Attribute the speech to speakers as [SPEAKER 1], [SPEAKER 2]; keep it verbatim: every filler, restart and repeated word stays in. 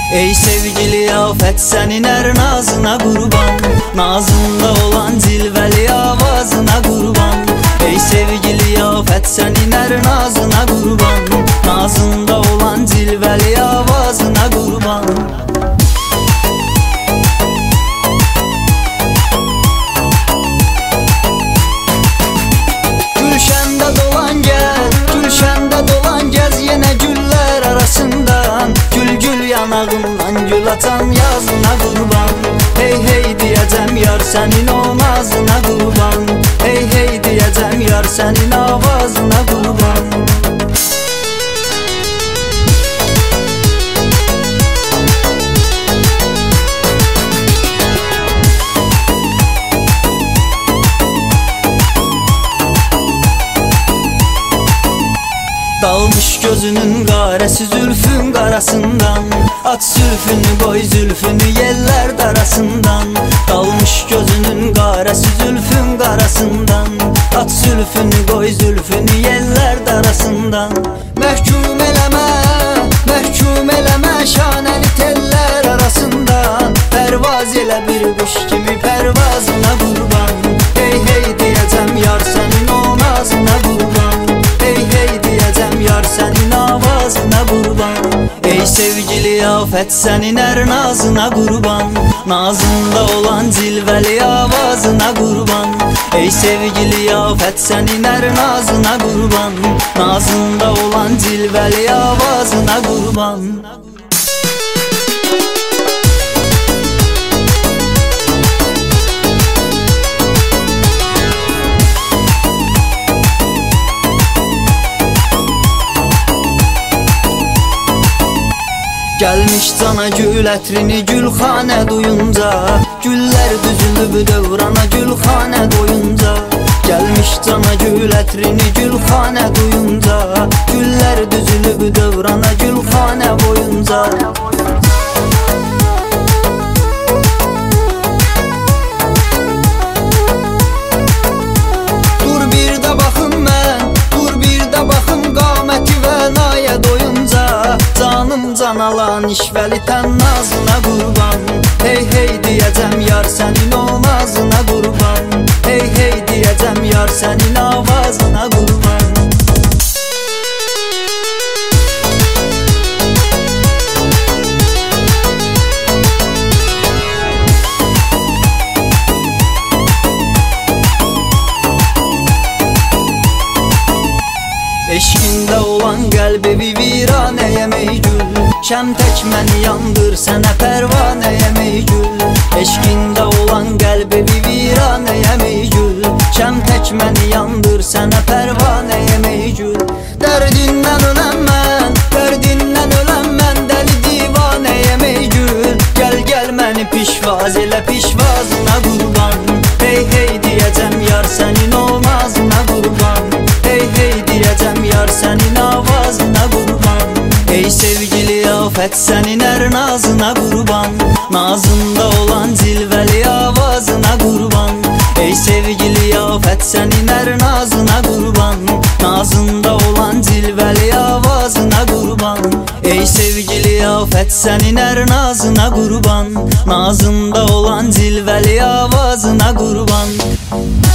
[SPEAKER 1] Ey sevgili afət sənin ər nazına qurban, nazında olan cilvəli avazına qurban. Ey sevgili afət sənin ər nazına qurban, nazında olan cilvəli avazına qurban. Gülşəndə dolan gəl, gülşəndə dolan gəz yenə güllər arasından. Gül gül yanağından gül açan yazına qurban. Hey hey deyəcəm yar sənin o nazına qurban. Hey hey deyəcəm yar sənin avazına qurban. Dalmış gözünün qarəsi zülfün qarasından. At zülfünü qoy zülfünü yellər darasından. Dalmış gözünün qarəsi zülfün qarasından. At zülfünü qoy zülfünü yellər darasından. Məhkum eləmə, məhkum eləmə şanəli tellər arasından. Pərvaz elə bir quş kimi pərvazına qurban. Hey hey deyəcəm yar sənin o nazına qurban. Hey hey deyəcəm yar sənin avazına qurban. Ey sevgili afət sənin ər nazına qurban, nazında olan cilvəli avazına qurban. Ey sevgili afət sənin ər nazına qurban, nazında olan cilvəli avazına qurban. Gəlmiş cana gül ətrini gülxanə duyunca. Güllər düzülüb dövrana gülxanə doyunca. Gəlmiş cana gül ətrini gülxanə duyunca. Güllər düzülüb dövrana gülxanə boyunca. Dur bir də baxım mən, dur bir də baxım qaməti və nayə doyunca. Canım can alan işvəli tən nazına qurban. Hey hey deyəcəm yar sənin o nazına qurban. Hey hey deyəcəm yar sənin avazına qurban. Eşqində olan qəlbi viranəyəm ey gül. Şəm tək məni yandır sənə pərvanəyəm ey gül. Eşqində olan qəlbi viranəyəm ey gül. Şəm tək məni yandır sənə pərvanəyəm ey gül. Dərdindən öləm mən, dərdindən öləm mən, dəli divanəyəm ey gül. Gəl gəl məni pişvaz elə pişvazına qurban. Hey hey deyəcəm yar sənin o nazına qurban. Hey hey deyəcəm yar sənin avazına qurban. Ey sevgili afət sənin ər nazına qurban, nazında olan cilvəli avazına qurban. Ey sevgili afət sənin ər nazına qurban, nazında olan cilvəli avazına qurban. Ey sevgili afət sənin ər nazına qurban, nazında olan cilvəli avazına qurban.